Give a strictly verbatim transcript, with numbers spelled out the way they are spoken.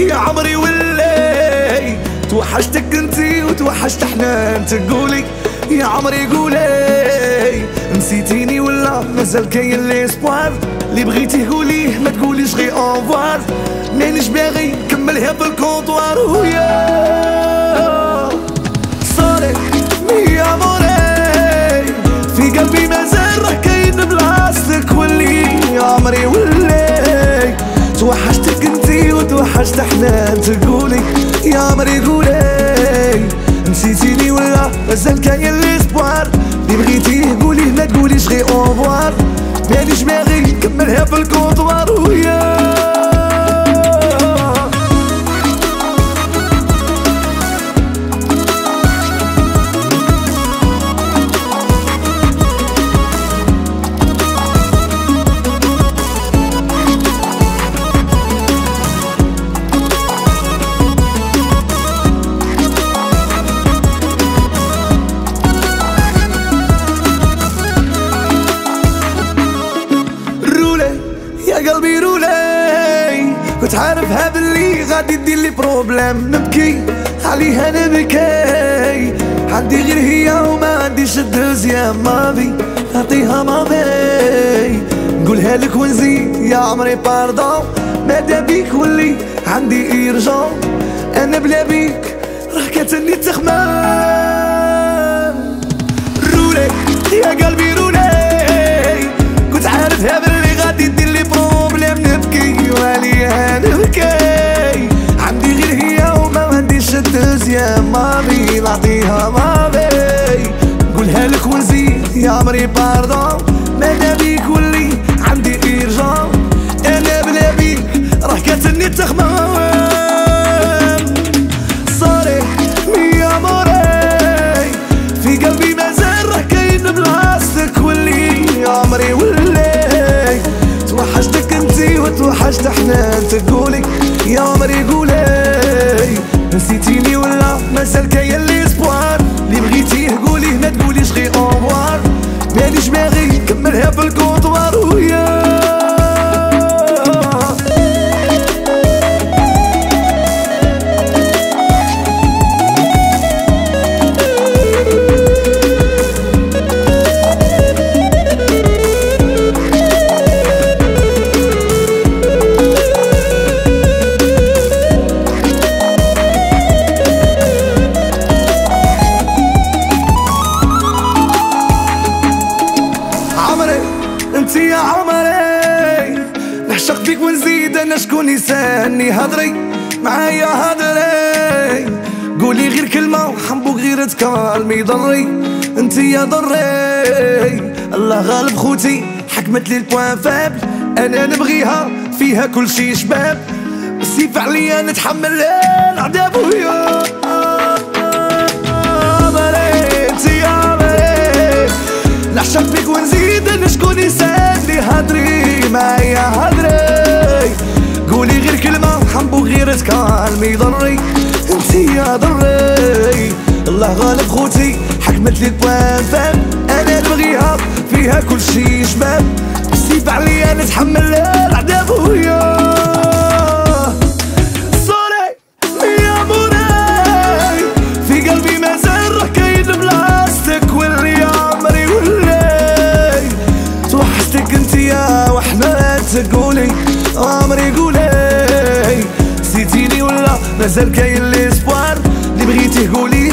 يا عمري ولي توحشتك انتي وتوحشت حنان تقولي يا عمري قولي نسيتيني ولا مازال كاين ليسبوار اللي بغيتي قوليه ما تقوليش غي اوفوار مانيش باغي نكملها بالكونطوار ويا صاري يا موري في قلبي مازال راه كاين بلاصتك واللي يا عمري ولي توحشتك انتي وتوحشت حنان تقولي يا عمري قولي نسيتيني ولا مازال كاين ليسبوار اللي بغيتيه قوليه ما تقوليش غي اوفوار مانيش باغي نكملها في الكونطوار ويا يا قلبي رولي كنت عارفها باللي غادي دير لي بروبليم نبكي عليها نبكي عندي غير هي وما عنديش الدوزيام ماضي نعطيها ماضي نقولها لك ونزيد يا عمري باردون مادا بيك ولي عندي ايرجون انا بلا بيك راه كتني تخمام رولي يا قلبي رولي كنت عارفها باللي غادي دير لي بروبليم نبكي وعليها نبكي عندي غير هي وما عنديش الدوزيام ماضي نعطيها ماضي نقولها لك ونزيد يا عمري باردون مادا بيك ولي عندي ايرجون انا بلا بيك راه كاتني التخمام صاري يا موري في قلبي مازال راه كاين بلاصتك واللي يا عمري ولي توحشتك انتي وتوحشت حنان تقولي يا عمري قولي نسيتيني ولا مازال كاين ليسبوار اللي بغيتيه قوليه ما تقوليش غي اوفوار مانيش باغي نكملها في الكونطوار ويا انتي يا عمري نعشق فيك ونزيد انا شكون يساني هضري معايا هضري قولي غير كلمة وحنبوك غير تكالمي ضري انتي يا ضري الله غالب خوتي حكمت لي البوان فابل انا نبغيها فيها كل شي شباب السيف عليا نتحمل العذاب ويا عمري انتي يا عمري نعشق فيك ونزيد انا شكون يسالي هضري معايا هضري قولي غير كلمة حنبوك غير تكالمي ضري انتي يا ضري الله غالب خوتي حكمت لي البوان فام انا نبغيها فيها كل شي شباب السيف عليا نتحمل العذاب ويا صوري يا مولاي في قلبي مازال راه كاين بلاصتك واللي يا عمري ولي توحشتك انتي يا وحنا تقولي عمري قولي نسيتيني ولا مازال كاين ليسبوار اللي بغيتيه قولي